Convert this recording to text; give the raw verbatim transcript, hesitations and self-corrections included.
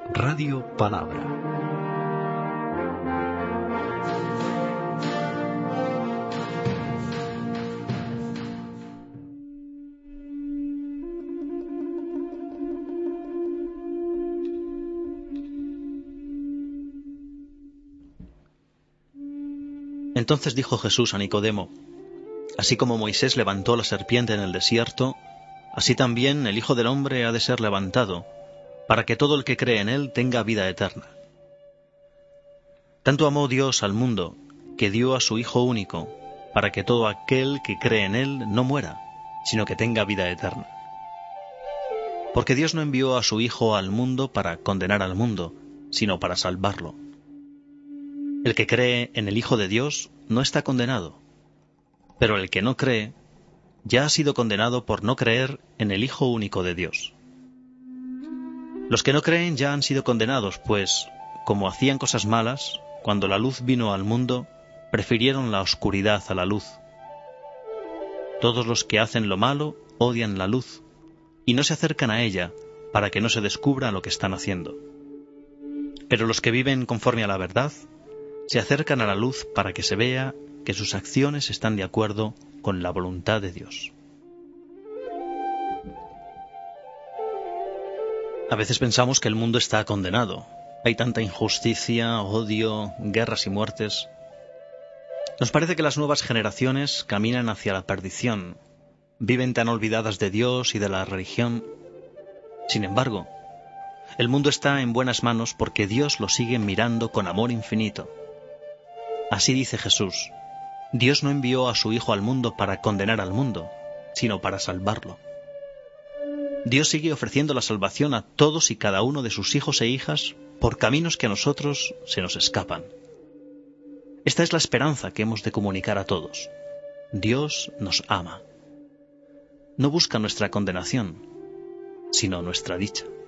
Radio Palabra. Entonces dijo Jesús a Nicodemo: Así como Moisés levantó la serpiente en el desierto, así también el Hijo del Hombre ha de ser levantado, para que todo el que cree en él tenga vida eterna. Tanto amó Dios al mundo, que dio a su Hijo único, para que todo aquel que cree en él no muera, sino que tenga vida eterna. Porque Dios no envió a su Hijo al mundo para condenar al mundo, sino para salvarlo. El que cree en el Hijo de Dios no está condenado, pero el que no cree ya ha sido condenado por no creer en el Hijo único de Dios. Los que no creen ya han sido condenados, pues, como hacían cosas malas, cuando la luz vino al mundo, prefirieron la oscuridad a la luz. Todos los que hacen lo malo odian la luz, y no se acercan a ella, para que no se descubra lo que están haciendo. Pero los que viven conforme a la verdad, se acercan a la luz para que se vea que sus acciones están de acuerdo con la voluntad de Dios. A veces pensamos que el mundo está condenado. Hay tanta injusticia, odio, guerras y muertes. Nos parece que las nuevas generaciones caminan hacia la perdición, viven tan olvidadas de Dios y de la religión. Sin embargo, el mundo está en buenas manos porque Dios lo sigue mirando con amor infinito. Así dice Jesús: Dios no envió a su Hijo al mundo para condenar al mundo, sino para salvarlo. Dios sigue ofreciendo la salvación a todos y cada uno de sus hijos e hijas por caminos que a nosotros se nos escapan. Esta es la esperanza que hemos de comunicar a todos. Dios nos ama. No busca nuestra condenación, sino nuestra dicha.